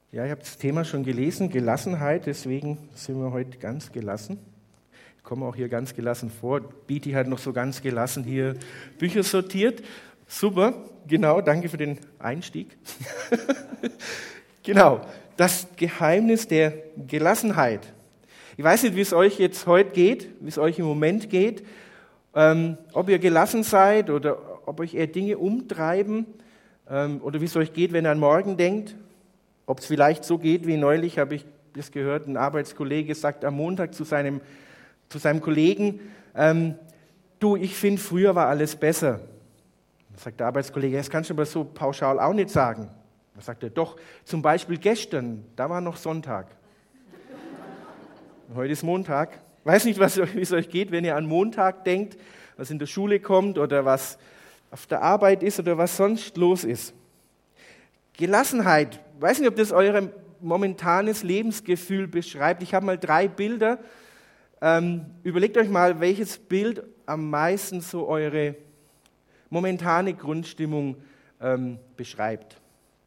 Ja, ich habe das Thema schon gelesen, Gelassenheit, deswegen sind wir heute ganz gelassen. Ich komme auch hier ganz gelassen vor. Beatty hat noch so ganz gelassen hier Bücher sortiert. Super, genau, danke für den Einstieg. Genau, das Geheimnis der Gelassenheit. Ich weiß nicht, wie es euch jetzt heute geht, wie es euch im Moment geht, ob ihr gelassen seid oder ob euch eher Dinge umtreiben oder wie es euch geht, wenn ihr an morgen denkt. Ob es vielleicht so geht, wie neulich, habe ich das gehört, ein Arbeitskollege sagt am Montag zu seinem Kollegen, du, ich finde, früher war alles besser. Dann sagt der Arbeitskollege, das kannst du aber so pauschal auch nicht sagen. Dann sagt er, doch, zum Beispiel gestern, da war noch Sonntag. Heute ist Montag. Ich weiß nicht, wie es euch geht, wenn ihr an Montag denkt, was in der Schule kommt oder was auf der Arbeit ist oder was sonst los ist. Gelassenheit. Ich weiß nicht, ob das euer momentanes Lebensgefühl beschreibt. Ich habe mal 3 Bilder. Überlegt euch mal, welches Bild am meisten so eure momentane Grundstimmung beschreibt.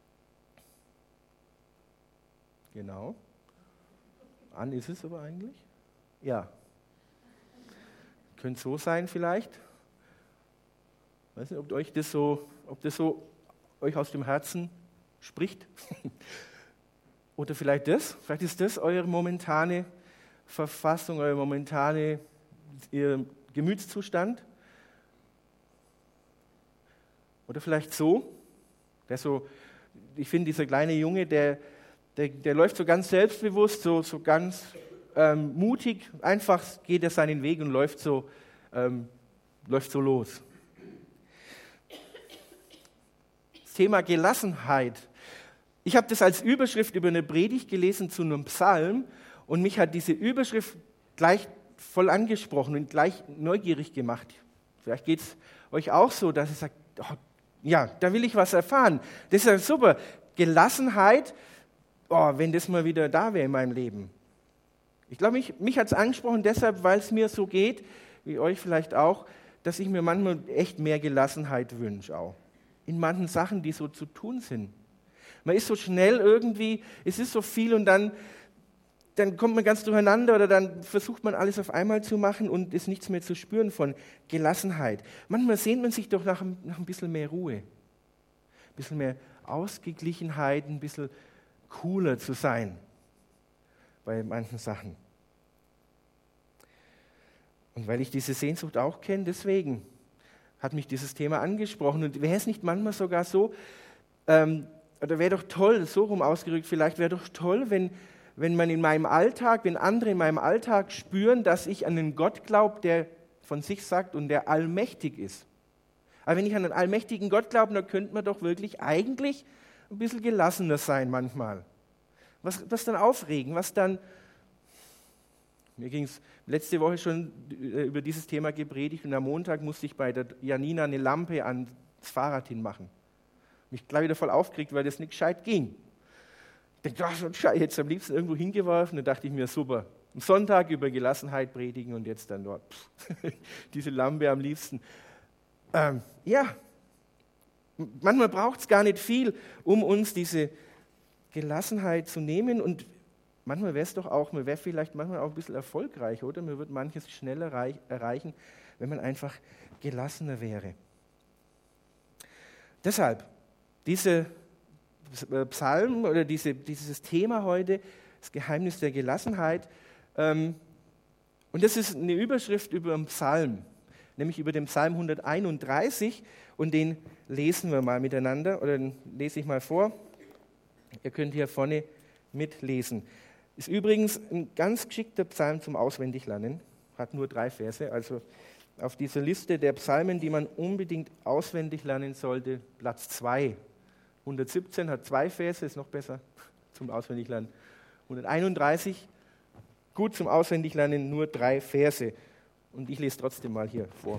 Genau. An ist es aber eigentlich? Ja. Könnte so sein vielleicht. Ich weiß nicht, ob das so euch aus dem Herzen spricht. Oder vielleicht ist das eure momentane Verfassung, ihr Gemütszustand. Oder vielleicht ich finde, dieser kleine Junge, der läuft so ganz selbstbewusst, so ganz mutig, einfach geht er seinen Weg und läuft so los. Das Thema Gelassenheit. Ich habe das als Überschrift über eine Predigt gelesen zu einem Psalm und mich hat diese Überschrift gleich voll angesprochen und gleich neugierig gemacht. Vielleicht geht es euch auch so, dass ihr sagt, oh, ja, da will ich was erfahren. Das ist ja super. Gelassenheit, wenn das mal wieder da wäre in meinem Leben. Ich glaube, mich hat es angesprochen deshalb, weil es mir so geht, wie euch vielleicht auch, dass ich mir manchmal echt mehr Gelassenheit wünsche auch. In manchen Sachen, die so zu tun sind. Man ist so schnell irgendwie, es ist so viel und dann kommt man ganz durcheinander oder dann versucht man alles auf einmal zu machen und ist nichts mehr zu spüren von Gelassenheit. Manchmal sehnt man sich doch nach ein bisschen mehr Ruhe, ein bisschen mehr Ausgeglichenheit, ein bisschen cooler zu sein bei manchen Sachen. Und weil ich diese Sehnsucht auch kenne, deswegen hat mich dieses Thema angesprochen. Und wäre es nicht manchmal sogar so, oder wäre doch toll, so rum ausgerückt vielleicht, wäre doch toll, wenn man in meinem Alltag, wenn andere in meinem Alltag spüren, dass ich an einen Gott glaube, der von sich sagt und der allmächtig ist. Aber wenn ich an einen allmächtigen Gott glaube, dann könnte man doch wirklich eigentlich ein bisschen gelassener sein manchmal. Was dann aufregen, mir ging es letzte Woche schon über dieses Thema gepredigt und am Montag musste ich bei der Janina eine Lampe ans Fahrrad hinmachen. Mich gleich wieder voll aufgeregt, weil das nicht gescheit ging. Ich dachte, so ein Scheiß, jetzt am liebsten irgendwo hingeworfen. Dann dachte ich mir, super, am Sonntag über Gelassenheit predigen und jetzt dann dort diese Lampe am liebsten. Manchmal braucht es gar nicht viel, um uns diese Gelassenheit zu nehmen und manchmal wäre es doch auch, man wäre vielleicht manchmal auch ein bisschen erfolgreicher, oder? Man wird manches schneller erreichen, wenn man einfach gelassener wäre. Deshalb, dieser Psalm oder dieses Thema heute, das Geheimnis der Gelassenheit, und das ist eine Überschrift über einen Psalm, nämlich über den Psalm 131 und den lesen wir mal miteinander, oder den lese ich mal vor. Ihr könnt hier vorne mitlesen. Ist übrigens ein ganz geschickter Psalm zum Auswendiglernen, hat nur 3 Verse, also auf dieser Liste der Psalmen, die man unbedingt auswendig lernen sollte, Platz 2. 117 hat 2 Verse, ist noch besser zum Auswendiglernen. 131, gut zum Auswendiglernen, nur 3 Verse. Und ich lese trotzdem mal hier vor.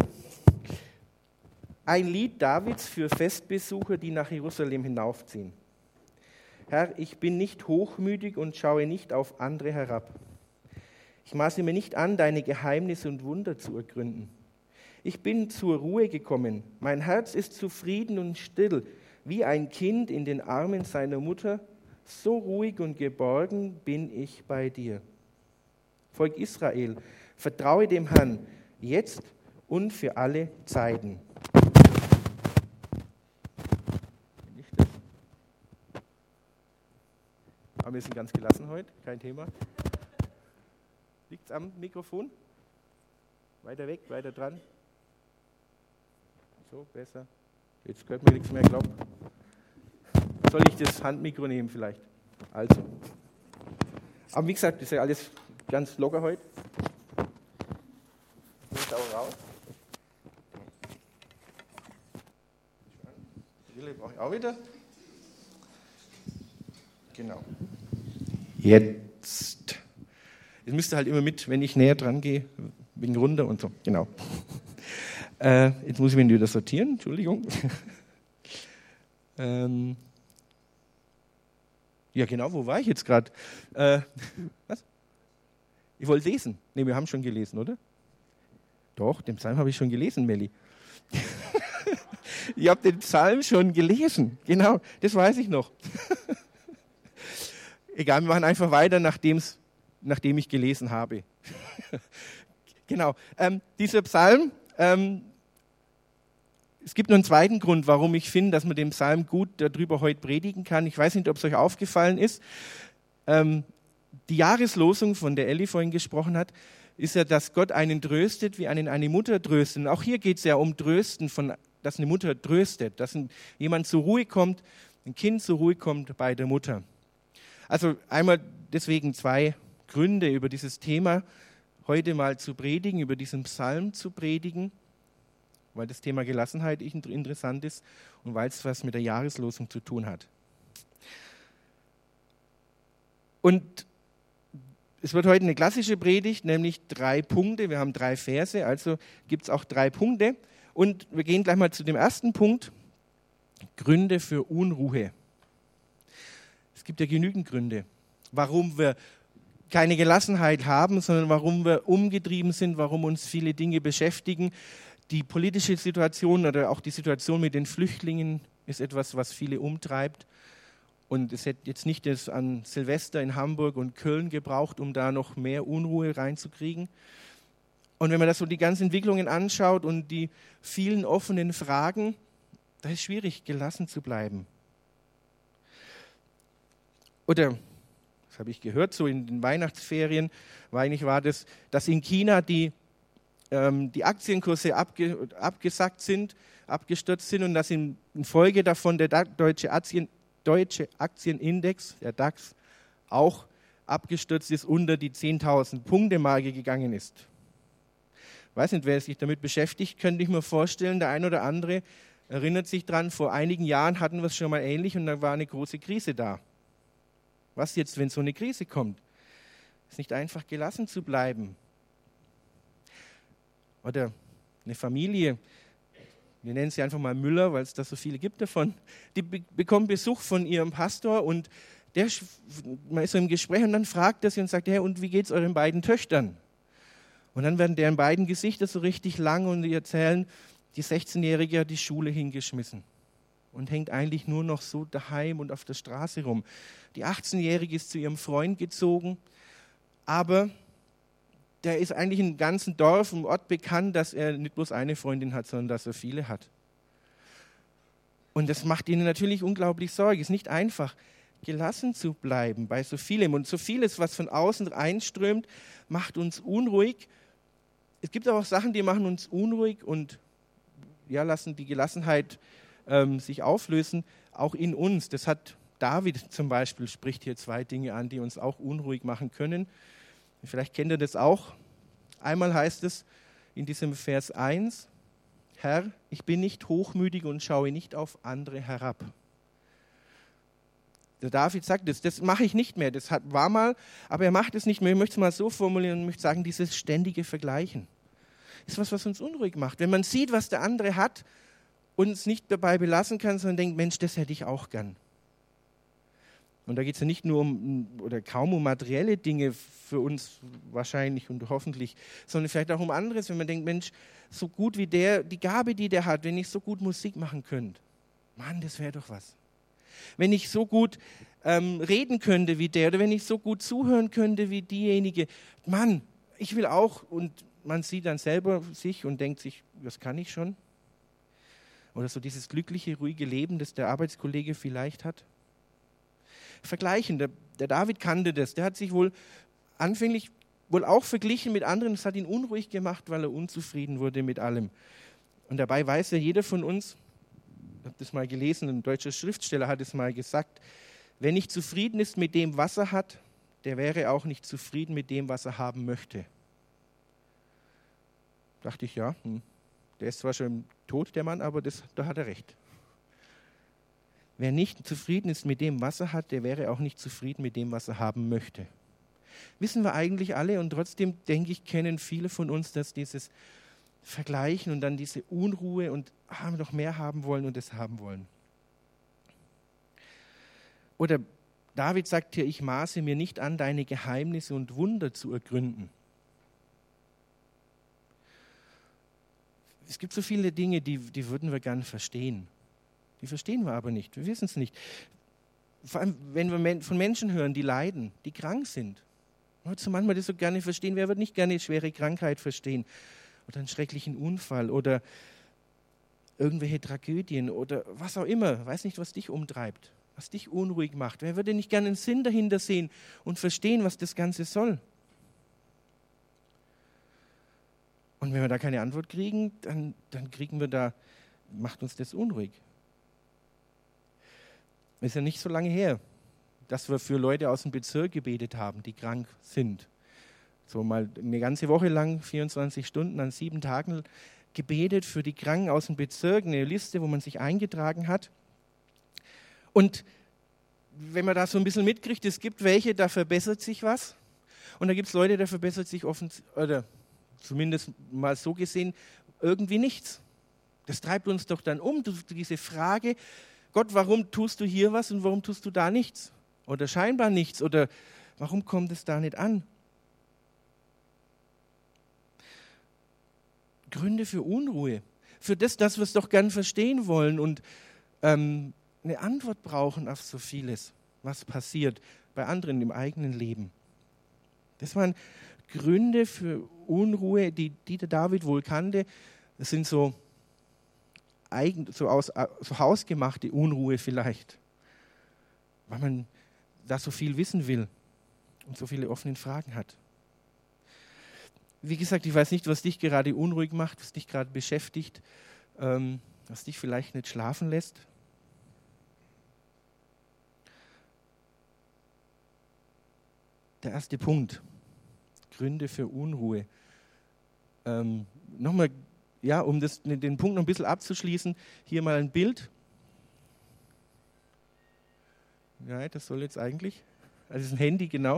Ein Lied Davids für Festbesucher, die nach Jerusalem hinaufziehen. Herr, ich bin nicht hochmütig und schaue nicht auf andere herab. Ich maße mir nicht an, deine Geheimnisse und Wunder zu ergründen. Ich bin zur Ruhe gekommen. Mein Herz ist zufrieden und still, wie ein Kind in den Armen seiner Mutter, So ruhig und geborgen bin ich bei dir. Volk Israel, vertraue dem Herrn, jetzt und für alle Zeiten. Aber wir sind ganz gelassen heute, kein Thema. Liegt es am Mikrofon? Weiter weg, weiter dran. So, besser. Jetzt hört mir nichts mehr, glaub. Soll ich das Handmikro nehmen vielleicht? Also. Aber wie gesagt, das ist ja alles ganz locker heute. Ich muss auch raus. Die Brille brauche ich auch wieder. Genau. Jetzt. Jetzt müsst ihr halt immer mit, wenn ich näher dran gehe, wegen runter und so. Genau. Jetzt muss ich mich wieder sortieren, Entschuldigung. Ja, genau, wo war ich jetzt gerade? Was? Ich wollte lesen. Ne, wir haben schon gelesen, oder? Doch, den Psalm habe ich schon gelesen, Melli. Ich habe den Psalm schon gelesen. Genau, das weiß ich noch. Egal, wir machen einfach weiter, nachdem ich gelesen habe. Genau. Dieser Psalm, es gibt noch einen zweiten Grund, warum ich finde, dass man den Psalm gut darüber heute predigen kann. Ich weiß nicht, ob es euch aufgefallen ist. Die Jahreslosung, von der Elli vorhin gesprochen hat, ist ja, dass Gott einen tröstet, wie einen eine Mutter tröstet. Und auch hier geht es ja um Trösten, dass eine Mutter tröstet, dass jemand zur Ruhe kommt, ein Kind zur Ruhe kommt bei der Mutter. Also einmal deswegen 2 Gründe, über dieses Thema heute mal zu predigen, über diesen Psalm zu predigen, weil das Thema Gelassenheit interessant ist und weil es was mit der Jahreslosung zu tun hat. Und es wird heute eine klassische Predigt, nämlich 3 Punkte. Wir haben 3 Verse, also gibt es auch 3 Punkte. Und wir gehen gleich mal zu dem ersten Punkt, Gründe für Unruhe. Es gibt ja genügend Gründe, warum wir keine Gelassenheit haben, sondern warum wir umgetrieben sind, warum uns viele Dinge beschäftigen. Die politische Situation oder auch die Situation mit den Flüchtlingen ist etwas, was viele umtreibt. Und es hätte jetzt nicht das an Silvester in Hamburg und Köln gebraucht, um da noch mehr Unruhe reinzukriegen. Und wenn man das so die ganzen Entwicklungen anschaut und die vielen offenen Fragen, da ist es schwierig, gelassen zu bleiben. Oder, das habe ich gehört, so in den Weihnachtsferien, war das, dass in China die Aktienkurse abgestürzt sind und dass in Folge davon der deutsche Aktienindex, der DAX, auch abgestürzt ist, unter die 10.000 Punkte Marke gegangen ist. Ich weiß nicht, wer sich damit beschäftigt, könnte ich mir vorstellen, der ein oder andere erinnert sich dran, vor einigen Jahren hatten wir es schon mal ähnlich und da war eine große Krise da. Was jetzt, wenn so eine Krise kommt? Ist nicht einfach gelassen zu bleiben. Oder eine Familie, wir nennen sie einfach mal Müller, weil es da so viele gibt davon, die bekommen Besuch von ihrem Pastor und man ist so im Gespräch und dann fragt er sie und sagt, hey, und wie geht es euren beiden Töchtern? Und dann werden deren beiden Gesichter so richtig lang und die erzählen, die 16-Jährige hat die Schule hingeschmissen und hängt eigentlich nur noch so daheim und auf der Straße rum. Die 18-Jährige ist zu ihrem Freund gezogen, aber der ist eigentlich im ganzen Dorf, im Ort bekannt, dass er nicht bloß eine Freundin hat, sondern dass er viele hat. Und das macht ihnen natürlich unglaublich Sorge. Es ist nicht einfach, gelassen zu bleiben bei so vielem. Und so vieles, was von außen reinströmt, macht uns unruhig. Es gibt aber auch Sachen, die machen uns unruhig und ja, lassen die Gelassenheit sich auflösen, auch in uns. Das hat David zum Beispiel, spricht hier 2 Dinge an, die uns auch unruhig machen können. Vielleicht kennt ihr das auch. Einmal heißt es in diesem Vers 1, Herr, ich bin nicht hochmütig und schaue nicht auf andere herab. Der David sagt, das mache ich nicht mehr, das war mal, aber er macht es nicht mehr. Ich möchte es mal so formulieren und möchte sagen, dieses ständige Vergleichen ist was uns unruhig macht. Wenn man sieht, was der andere hat und es nicht dabei belassen kann, sondern denkt, Mensch, das hätte ich auch gern. Und da geht es ja nicht nur oder kaum um materielle Dinge für uns wahrscheinlich und hoffentlich, sondern vielleicht auch um anderes, wenn man denkt, Mensch, so gut wie die Gabe, die der hat, wenn ich so gut Musik machen könnte, Mann, das wäre doch was. Wenn ich so gut reden könnte wie der oder wenn ich so gut zuhören könnte wie diejenige. Mann, ich will auch. Und man sieht dann selber sich und denkt sich, das kann ich schon. Oder so dieses glückliche, ruhige Leben, das der Arbeitskollege vielleicht hat. Vergleichen, der David kannte das. Der hat sich wohl anfänglich auch verglichen mit anderen. Das hat ihn unruhig gemacht, weil er unzufrieden wurde mit allem. Und dabei weiß ja jeder von uns, ich habe das mal gelesen, ein deutscher Schriftsteller hat es mal gesagt, wer nicht zufrieden ist mit dem, was er hat, der wäre auch nicht zufrieden mit dem, was er haben möchte. Dachte ich, ja, der ist zwar schon tot, der Mann, aber da hat er recht. Wer nicht zufrieden ist mit dem, was er hat, der wäre auch nicht zufrieden mit dem, was er haben möchte. Wissen wir eigentlich alle und trotzdem, denke ich, kennen viele von uns, dass dieses Vergleichen und dann diese Unruhe und noch mehr haben wollen und es haben wollen. Oder David sagt hier, ich maße mir nicht an, deine Geheimnisse und Wunder zu ergründen. Es gibt so viele Dinge, die würden wir gerne verstehen. Die verstehen wir aber nicht, wir wissen es nicht. Vor allem, wenn wir von Menschen hören, die leiden, die krank sind. Man würde so manchmal das so gerne verstehen. Wer wird nicht gerne eine schwere Krankheit verstehen? Oder einen schrecklichen Unfall oder irgendwelche Tragödien oder was auch immer. Ich weiß nicht, was dich umtreibt, was dich unruhig macht. Wer würde nicht gerne einen Sinn dahinter sehen und verstehen, was das Ganze soll? Und wenn wir da keine Antwort kriegen, dann macht uns das unruhig. Ist ja nicht so lange her, dass wir für Leute aus dem Bezirk gebetet haben, die krank sind. So mal eine ganze Woche lang, 24 Stunden an 7 Tagen gebetet für die Kranken aus dem Bezirk, eine Liste, wo man sich eingetragen hat. Und wenn man da so ein bisschen mitkriegt, es gibt welche, da verbessert sich was. Und da gibt es Leute, da verbessert sich oder zumindest mal so gesehen irgendwie nichts. Das treibt uns doch dann um, diese Frage, Gott, warum tust du hier was und warum tust du da nichts? Oder scheinbar nichts oder warum kommt es da nicht an? Gründe für Unruhe, für das, dass wir es doch gern verstehen wollen und eine Antwort brauchen auf so vieles, was passiert bei anderen im eigenen Leben. Das waren Gründe für Unruhe, die der David wohl kannte. Das sind so hausgemachte Unruhe vielleicht, weil man da so viel wissen will und so viele offene Fragen hat. Wie gesagt, ich weiß nicht, was dich gerade unruhig macht, was dich gerade beschäftigt, was dich vielleicht nicht schlafen lässt. Der erste Punkt, Gründe für Unruhe. Nochmal, ja, um den Punkt noch ein bisschen abzuschließen, hier mal ein Bild. Ja, das soll jetzt eigentlich, also es ist ein Handy, genau.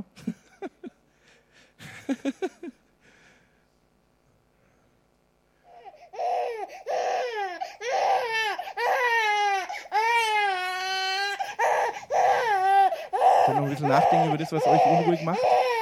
Ich kann noch ein bisschen nachdenken über das, was euch unruhig macht.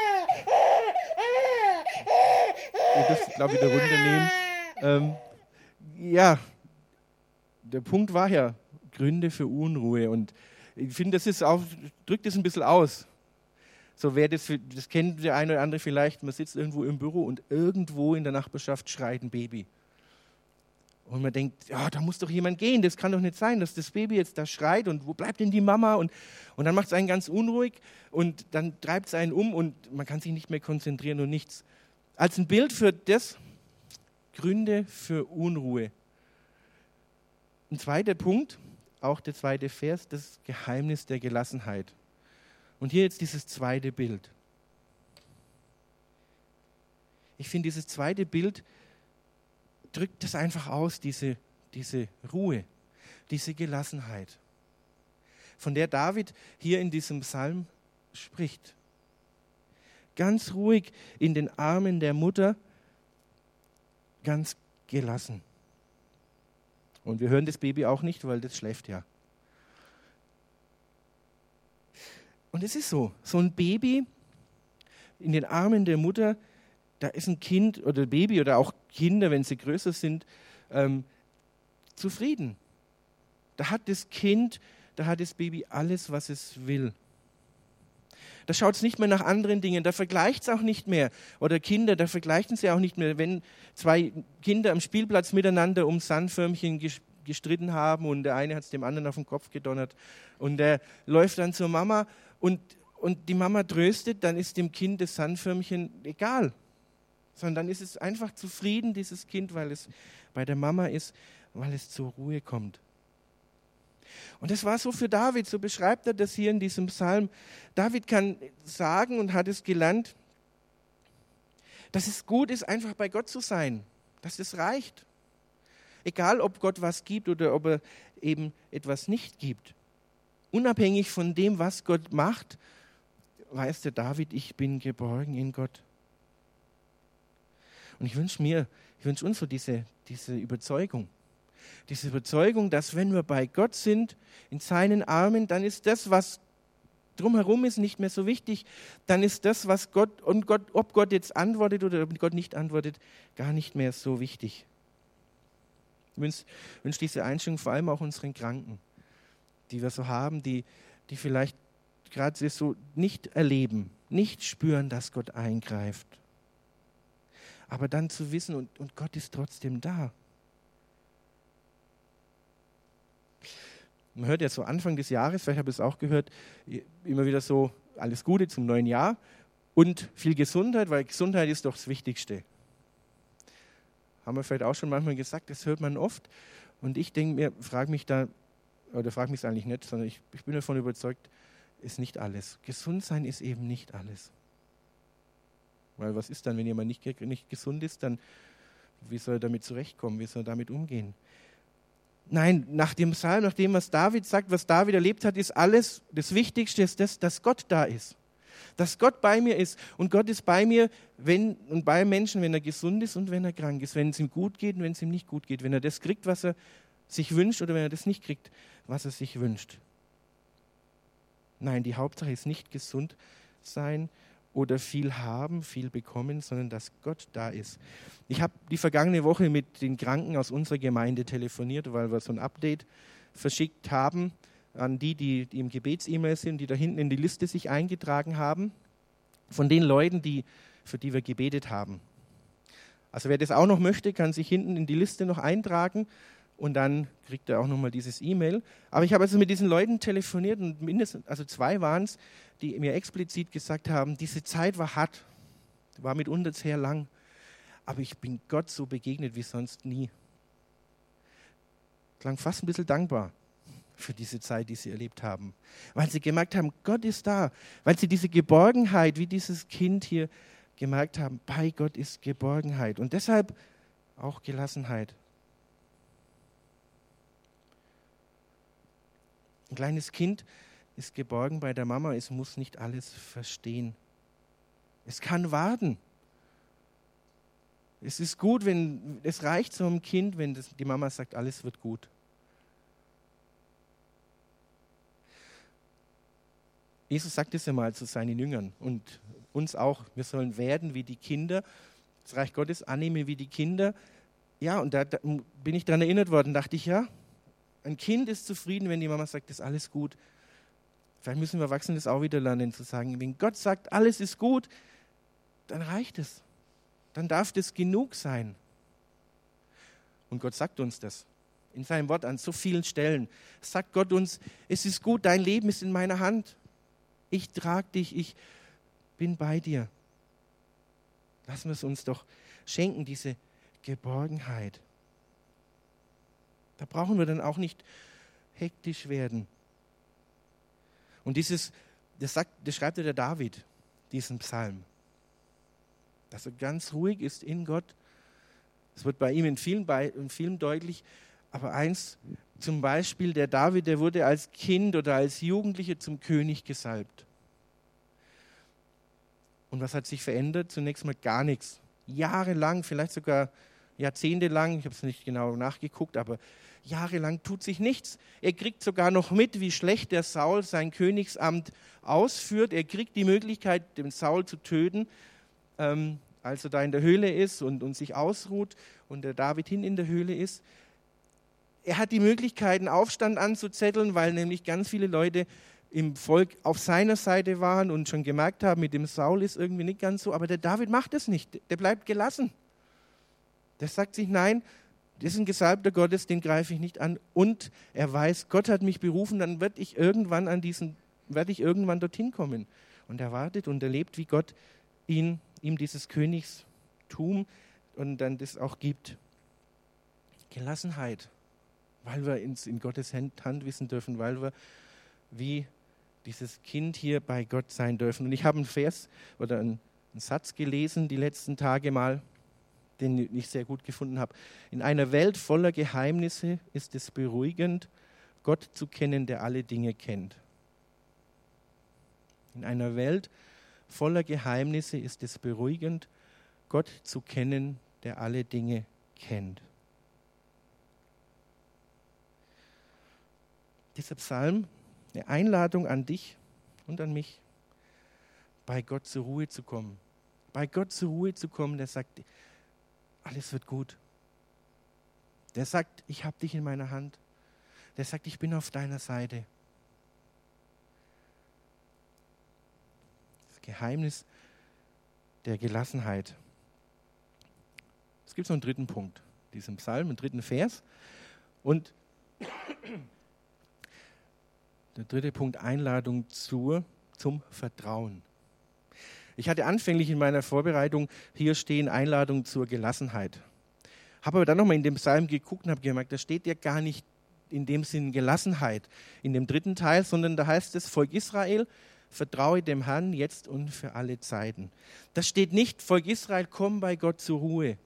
Ihr dürft, glaube ich, wieder runternehmen. Ja, der Punkt war ja Gründe für Unruhe. Und ich finde, drückt das ein bisschen aus. So das kennt der eine oder andere vielleicht, man sitzt irgendwo im Büro und irgendwo in der Nachbarschaft schreit ein Baby. Und man denkt, ja, da muss doch jemand gehen, das kann doch nicht sein, dass das Baby jetzt da schreit und wo bleibt denn die Mama? Und dann macht es einen ganz unruhig und dann treibt es einen um und man kann sich nicht mehr konzentrieren und nichts. Als ein Bild für das, Gründe für Unruhe. Ein zweiter Punkt, auch der zweite Vers, das Geheimnis der Gelassenheit. Und hier jetzt dieses zweite Bild. Ich finde, dieses zweite Bild drückt das einfach aus, diese Ruhe, diese Gelassenheit, von der David hier in diesem Psalm spricht. Ganz ruhig in den Armen der Mutter, ganz gelassen. Und wir hören das Baby auch nicht, weil das schläft ja. Und es ist so ein Baby in den Armen der Mutter, da ist ein Kind oder Baby oder auch Kinder, wenn sie größer sind, zufrieden. Da hat das Kind, da hat das Baby alles, was es will. Da schaut es nicht mehr nach anderen Dingen, da vergleicht es auch nicht mehr. Oder Kinder, da vergleichen sie auch nicht mehr, wenn zwei Kinder am Spielplatz miteinander um Sandförmchen gestritten haben und der eine hat es dem anderen auf den Kopf gedonnert und der läuft dann zur Mama und die Mama tröstet, dann ist dem Kind das Sandförmchen egal. Sondern dann ist es einfach zufrieden, dieses Kind, weil es bei der Mama ist, weil es zur Ruhe kommt. Und das war so für David, so beschreibt er das hier in diesem Psalm. David kann sagen und hat es gelernt, dass es gut ist, einfach bei Gott zu sein, dass es reicht. Egal, ob Gott was gibt oder ob er eben etwas nicht gibt. Unabhängig von dem, was Gott macht, weiß der David, ich bin geborgen in Gott. Und ich wünsche uns so diese Überzeugung. Diese Überzeugung, dass wenn wir bei Gott sind, in seinen Armen, dann ist das, was drumherum ist, nicht mehr so wichtig. Dann ist das, was ob Gott jetzt antwortet oder ob Gott nicht antwortet, gar nicht mehr so wichtig. Ich wünsche diese Einstellung vor allem auch unseren Kranken, die wir so haben, die vielleicht gerade so nicht erleben, nicht spüren, dass Gott eingreift. Aber dann zu wissen, und Gott ist trotzdem da. Man hört ja so Anfang des Jahres, vielleicht habe ich es auch gehört, immer wieder so, alles Gute zum neuen Jahr und viel Gesundheit, weil Gesundheit ist doch das Wichtigste. Haben wir vielleicht auch schon manchmal gesagt, das hört man oft. Und ich denke mir, frage mich es eigentlich nicht, sondern ich bin davon überzeugt, ist nicht alles. Gesund sein ist eben nicht alles. Weil was ist dann, wenn jemand nicht gesund ist, dann wie soll er damit zurechtkommen, wie soll er damit umgehen? Nein, nach dem Psalm, nach dem, was David sagt, was David erlebt hat, ist alles, das Wichtigste ist das, dass Gott da ist. Dass Gott bei mir ist. Und Gott ist bei mir und bei Menschen, wenn er gesund ist und wenn er krank ist. Wenn es ihm gut geht und wenn es ihm nicht gut geht. Wenn er das kriegt, was er sich wünscht oder wenn er das nicht kriegt, was er sich wünscht. Nein, die Hauptsache ist nicht gesund sein oder viel haben, viel bekommen, sondern dass Gott da ist. Ich habe die vergangene Woche mit den Kranken aus unserer Gemeinde telefoniert, weil wir so ein Update verschickt haben an die im Gebets-E-Mail sind, die da hinten in die Liste sich eingetragen haben, von den Leuten, für die wir gebetet haben. Also wer das auch noch möchte, kann sich hinten in die Liste noch eintragen und dann kriegt er auch nochmal dieses E-Mail. Aber ich habe also mit diesen Leuten telefoniert und mindestens, also 2 waren es, die mir explizit gesagt haben, diese Zeit war hart, war mitunter sehr lang, aber ich bin Gott so begegnet wie sonst nie. Klang fast ein bisschen dankbar für diese Zeit, die sie erlebt haben, weil sie gemerkt haben, Gott ist da, weil sie diese Geborgenheit, wie dieses Kind hier gemerkt haben, bei Gott ist Geborgenheit und deshalb auch Gelassenheit. Ein kleines Kind ist geborgen bei der Mama, es muss nicht alles verstehen. Es kann warten. Es ist gut, es reicht so einem Kind, wenn die Mama sagt, alles wird gut. Jesus sagt es ja mal zu seinen Jüngern und uns auch, wir sollen werden wie die Kinder, das Reich Gottes annehmen wie die Kinder. Ja, und da bin ich daran erinnert worden, dachte ich, ja, ein Kind ist zufrieden, wenn die Mama sagt, es ist alles gut. Vielleicht müssen wir Erwachsene das auch wieder lernen, zu sagen, wenn Gott sagt, alles ist gut, dann reicht es. Dann darf das genug sein. Und Gott sagt uns das. In seinem Wort an so vielen Stellen sagt Gott uns, es ist gut, dein Leben ist in meiner Hand. Ich trage dich, ich bin bei dir. Lassen wir es uns doch schenken, diese Geborgenheit. Da brauchen wir dann auch nicht hektisch werden. Und das schreibt ja der David, diesen Psalm. Dass er ganz ruhig ist in Gott. Das wird bei ihm in vielen deutlich. Aber eins, zum Beispiel der David, der wurde als Kind oder als Jugendlicher zum König gesalbt. Und was hat sich verändert? Zunächst mal gar nichts. Jahrelang, vielleicht sogar jahrzehntelang, ich habe es nicht genau nachgeguckt, aber jahrelang tut sich nichts. Er kriegt sogar noch mit, wie schlecht der Saul sein Königsamt ausführt. Er kriegt die Möglichkeit, den Saul zu töten, als er da in der Höhle ist und sich ausruht und der David in der Höhle ist. Er hat die Möglichkeit, einen Aufstand anzuzetteln, weil nämlich ganz viele Leute im Volk auf seiner Seite waren und schon gemerkt haben, mit dem Saul ist irgendwie nicht ganz so, aber der David macht es nicht, der bleibt gelassen. Der sagt sich, nein, das ist ein Gesalbter Gottes, den greife ich nicht an. Und er weiß, Gott hat mich berufen, dann werde ich irgendwann dorthin kommen. Und er wartet und erlebt, wie Gott ihm dieses Königstum und dann das auch gibt. Gelassenheit, weil wir in Gottes Hand wissen dürfen, weil wir wie dieses Kind hier bei Gott sein dürfen. Und ich habe einen Vers oder einen Satz gelesen die letzten Tage mal, den ich sehr gut gefunden habe. In einer Welt voller Geheimnisse ist es beruhigend, Gott zu kennen, der alle Dinge kennt. In einer Welt voller Geheimnisse ist es beruhigend, Gott zu kennen, der alle Dinge kennt. Dieser Psalm, eine Einladung an dich und an mich, bei Gott zur Ruhe zu kommen. Bei Gott zur Ruhe zu kommen, der sagt, alles wird gut. Der sagt, ich habe dich in meiner Hand. Der sagt, ich bin auf deiner Seite. Das Geheimnis der Gelassenheit. Es gibt noch einen dritten Punkt, diesem Psalm, einen dritten Vers. Und der dritte Punkt, Einladung zum Vertrauen. Ich hatte anfänglich in meiner Vorbereitung hier stehen Einladung zur Gelassenheit. Habe aber dann nochmal in dem Psalm geguckt und habe gemerkt, da steht ja gar nicht in dem Sinn Gelassenheit in dem dritten Teil, sondern da heißt es, Volk Israel, vertraue dem Herrn jetzt und für alle Zeiten. Da steht nicht, Volk Israel, komm bei Gott zur Ruhe.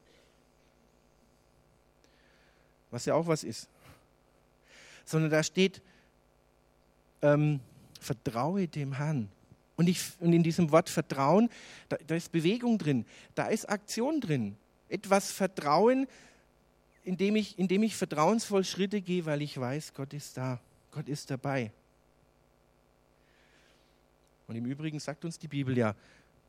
Was ja auch was ist. Sondern da steht, vertraue dem Herrn. Und in diesem Wort Vertrauen, da ist Bewegung drin, da ist Aktion drin. Etwas Vertrauen, indem ich vertrauensvoll Schritte gehe, weil ich weiß, Gott ist da, Gott ist dabei. Und im Übrigen sagt uns die Bibel ja,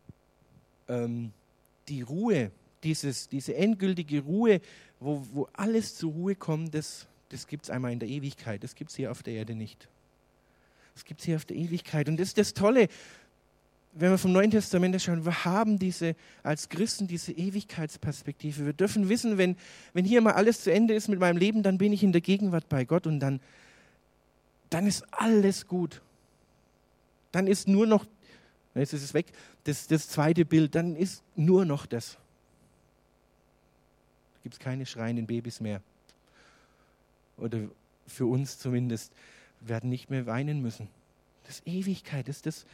die Ruhe, diese endgültige Ruhe, wo alles zur Ruhe kommt, das gibt es einmal in der Ewigkeit, das gibt es hier auf der Erde nicht. Das gibt es hier auf der Ewigkeit. Und das ist das Tolle, wenn wir vom Neuen Testament schauen, wir haben als Christen diese Ewigkeitsperspektive. Wir dürfen wissen, wenn hier mal alles zu Ende ist mit meinem Leben, dann bin ich in der Gegenwart bei Gott und dann ist alles gut. Dann ist nur noch, jetzt ist es weg, das zweite Bild, dann ist nur noch das. Da gibt es keine schreienden Babys mehr. Oder für uns zumindest. Wir werden nicht mehr weinen müssen. Das ist Ewigkeit, das ist das.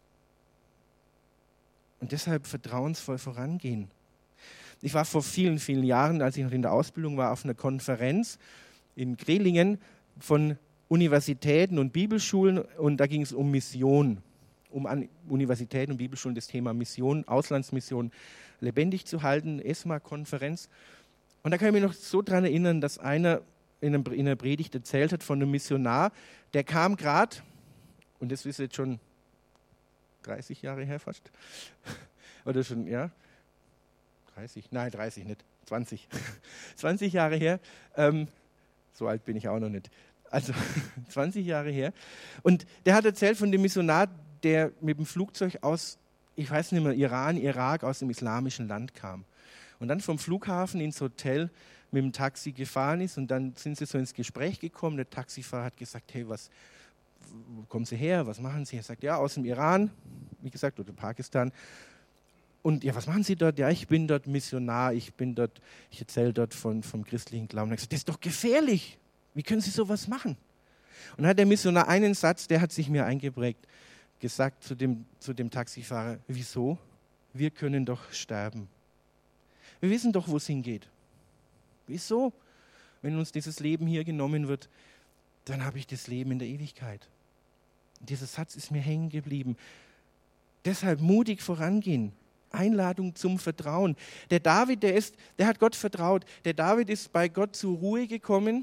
Und deshalb vertrauensvoll vorangehen. Ich war vor vielen, vielen Jahren, als ich noch in der Ausbildung war, auf einer Konferenz in Grelingen von Universitäten und Bibelschulen und da ging es um Mission, an Universitäten und Bibelschulen das Thema Mission, Auslandsmission lebendig zu halten, ESMA-Konferenz. Und da kann ich mich noch so daran erinnern, dass einer in einer Predigt erzählt hat von einem Missionar, der kam gerade, und das ist jetzt schon 30 Jahre her fast, oder schon, ja, 30 nicht, 20. 20 Jahre her, so alt bin ich auch noch nicht, also 20 Jahre her. Und der hat erzählt von dem Missionar, der mit dem Flugzeug aus, ich weiß nicht mehr, Iran, Irak, aus dem islamischen Land kam. Und dann vom Flughafen ins Hotel mit dem Taxi gefahren ist und dann sind sie so ins Gespräch gekommen. Der Taxifahrer hat gesagt, hey, wo kommen Sie her, was machen Sie? Er sagt, ja, aus dem Iran, wie gesagt, oder Pakistan. Und ja, was machen Sie dort? Ja, ich bin dort Missionar, ich erzähle dort vom christlichen Glauben. Er hat gesagt, das ist doch gefährlich. Wie können Sie sowas machen? Und dann hat der Missionar einen Satz, der hat sich mir eingeprägt, gesagt zu dem Taxifahrer, wieso? Wir können doch sterben. Wir wissen doch, wo es hingeht. Wieso? Wenn uns dieses Leben hier genommen wird, dann habe ich das Leben in der Ewigkeit. Und dieser Satz ist mir hängen geblieben. Deshalb mutig vorangehen. Einladung zum Vertrauen. Der David, der hat Gott vertraut. Der David ist bei Gott zur Ruhe gekommen,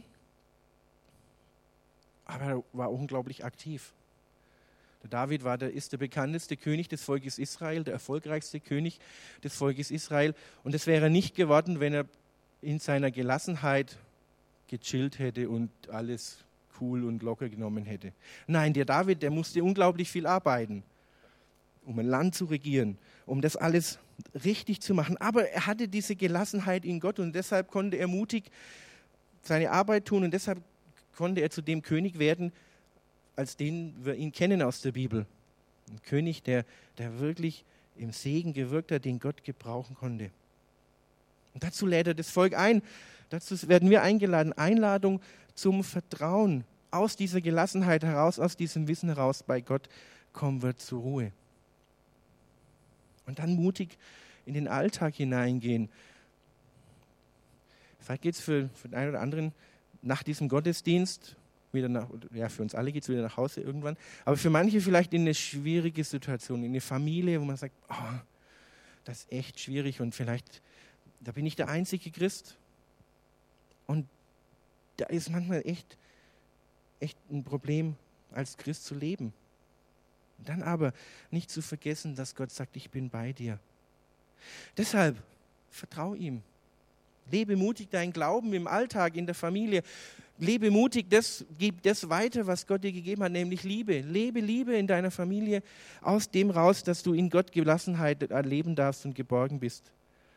aber er war unglaublich aktiv. Der David ist der bekannteste König des Volkes Israel, der erfolgreichste König des Volkes Israel. Und das wäre er nicht geworden, wenn er in seiner Gelassenheit gechillt hätte und alles cool und locker genommen hätte. Nein, der David, der musste unglaublich viel arbeiten, um ein Land zu regieren, um das alles richtig zu machen. Aber er hatte diese Gelassenheit in Gott und deshalb konnte er mutig seine Arbeit tun und deshalb konnte er zu dem König werden, als den wir ihn kennen aus der Bibel. Ein König, der wirklich im Segen gewirkt hat, den Gott gebrauchen konnte. Und dazu lädt er das Volk ein. Dazu werden wir eingeladen. Einladung zum Vertrauen. Aus dieser Gelassenheit heraus, aus diesem Wissen heraus, bei Gott kommen wir zur Ruhe. Und dann mutig in den Alltag hineingehen. Vielleicht geht es für den einen oder anderen nach diesem Gottesdienst wieder für uns alle geht es wieder nach Hause irgendwann, aber für manche vielleicht in eine schwierige Situation, in eine Familie, wo man sagt, oh, das ist echt schwierig und vielleicht, da bin ich der einzige Christ und da ist manchmal echt ein Problem, als Christ zu leben. Dann aber nicht zu vergessen, dass Gott sagt, ich bin bei dir. Deshalb vertrau ihm. Lebe mutig deinen Glauben im Alltag, in der Familie. Lebe mutig, gib das weiter, was Gott dir gegeben hat, nämlich Liebe. Lebe Liebe in deiner Familie aus dem raus, dass du in Gott Gelassenheit erleben darfst und geborgen bist.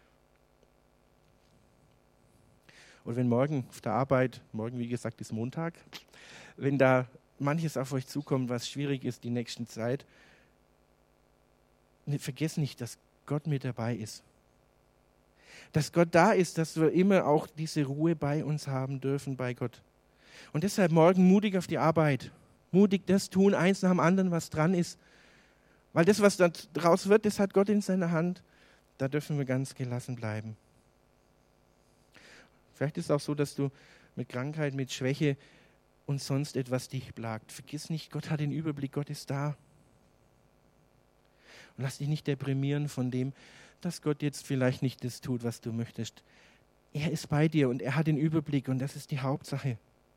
Und wenn morgen auf der Arbeit, morgen wie gesagt ist Montag, wenn da manches auf euch zukommt, was schwierig ist die nächsten Zeit, vergesst nicht, dass Gott mit dabei ist. Dass Gott da ist, dass wir immer auch diese Ruhe bei uns haben dürfen, bei Gott. Und deshalb morgen mutig auf die Arbeit. Mutig das tun, eins nach dem anderen, was dran ist. Weil das, was daraus wird, das hat Gott in seiner Hand. Da dürfen wir ganz gelassen bleiben. Vielleicht ist es auch so, dass du mit Krankheit, mit Schwäche und sonst etwas dich plagt. Vergiss nicht, Gott hat den Überblick, Gott ist da. Und lass dich nicht deprimieren von dem, dass Gott jetzt vielleicht nicht das tut, was du möchtest. Er ist bei dir und er hat den Überblick und das ist die Hauptsache.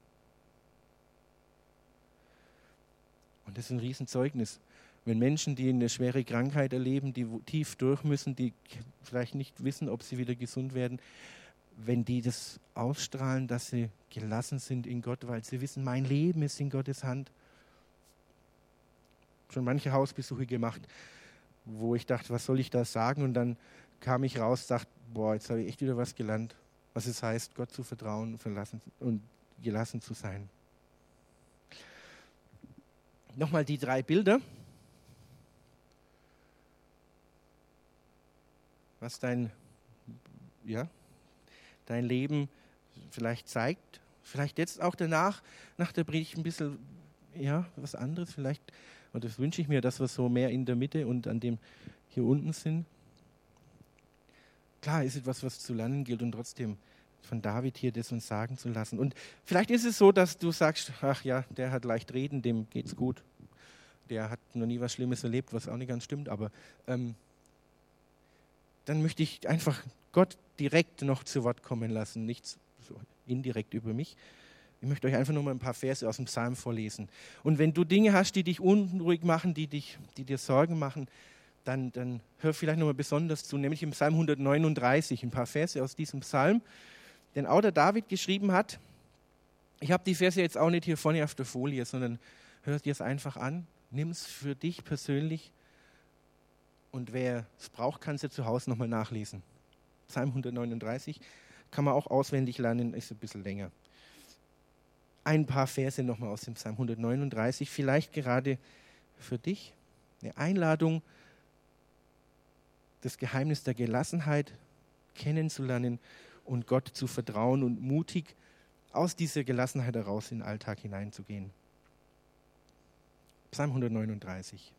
Und das ist ein Riesenzeugnis. Wenn Menschen, die eine schwere Krankheit erleben, die tief durch müssen, die vielleicht nicht wissen, ob sie wieder gesund werden, wenn die das ausstrahlen, dass sie gelassen sind in Gott, weil sie wissen, mein Leben ist in Gottes Hand. Schon manche Hausbesuche gemacht, wo ich dachte, was soll ich da sagen? Und dann kam ich raus, dachte, boah, jetzt habe ich echt wieder was gelernt, was es heißt, Gott zu vertrauen und gelassen zu sein. Nochmal die 3 Bilder, was dein Leben vielleicht zeigt. Vielleicht jetzt auch danach, nach der Predigt ein bisschen was anderes vielleicht. Und das wünsche ich mir, dass wir so mehr in der Mitte und an dem hier unten sind. Klar ist etwas, was zu lernen gilt und trotzdem von David hier das uns sagen zu lassen. Und vielleicht ist es so, dass du sagst, ach ja, der hat leicht reden, dem geht's gut. Der hat noch nie was Schlimmes erlebt, was auch nicht ganz stimmt, aber dann möchte ich einfach Gott direkt noch zu Wort kommen lassen, nicht so indirekt über mich. Ich möchte euch einfach nur mal ein paar Verse aus dem Psalm vorlesen. Und wenn du Dinge hast, die dich unruhig machen, die dir Sorgen machen, dann hör vielleicht noch mal besonders zu, nämlich im Psalm 139, ein paar Verse aus diesem Psalm, den auch der David geschrieben hat. Ich habe die Verse jetzt auch nicht hier vorne auf der Folie, sondern hör dir es einfach an, nimm es für dich persönlich und wer es braucht, kann es ja zu Hause nochmal nachlesen. Psalm 139 kann man auch auswendig lernen, ist ein bisschen länger. Ein paar Verse nochmal aus dem Psalm 139, vielleicht gerade für dich. Eine Einladung, das Geheimnis der Gelassenheit kennenzulernen und Gott zu vertrauen und mutig aus dieser Gelassenheit heraus in den Alltag hineinzugehen. Psalm 139.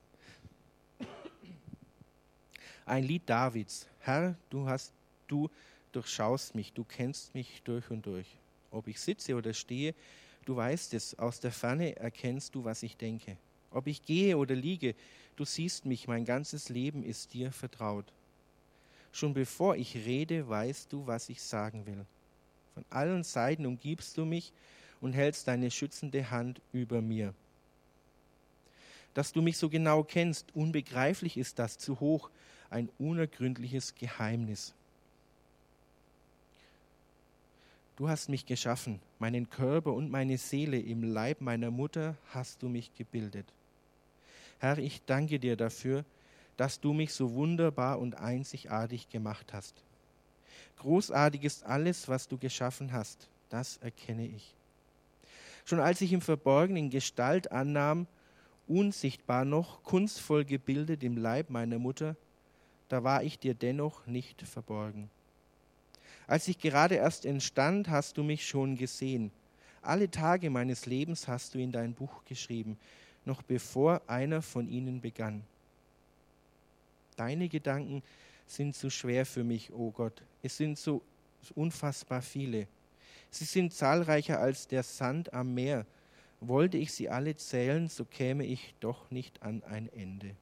Ein Lied Davids. Herr, du durchschaust mich, du kennst mich durch und durch. Ob ich sitze oder stehe, du weißt es, aus der Ferne erkennst du, was ich denke. Ob ich gehe oder liege, du siehst mich, mein ganzes Leben ist dir vertraut. Schon bevor ich rede, weißt du, was ich sagen will. Von allen Seiten umgibst du mich und hältst deine schützende Hand über mir. Dass du mich so genau kennst, unbegreiflich ist das, zu hoch, ein unergründliches Geheimnis. Du hast mich geschaffen, meinen Körper und meine Seele im Leib meiner Mutter hast du mich gebildet. Herr, ich danke dir dafür, dass du mich so wunderbar und einzigartig gemacht hast. Großartig ist alles, was du geschaffen hast, das erkenne ich. Schon als ich im Verborgenen Gestalt annahm, unsichtbar noch, kunstvoll gebildet im Leib meiner Mutter, da war ich dir dennoch nicht verborgen. Als ich gerade erst entstand, hast du mich schon gesehen. Alle Tage meines Lebens hast du in dein Buch geschrieben, noch bevor einer von ihnen begann. Deine Gedanken sind zu schwer für mich, o Gott. Es sind so unfassbar viele. Sie sind zahlreicher als der Sand am Meer. Wollte ich sie alle zählen, so käme ich doch nicht an ein Ende.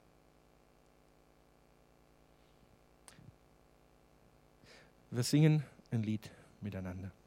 Wir singen ein Lied miteinander.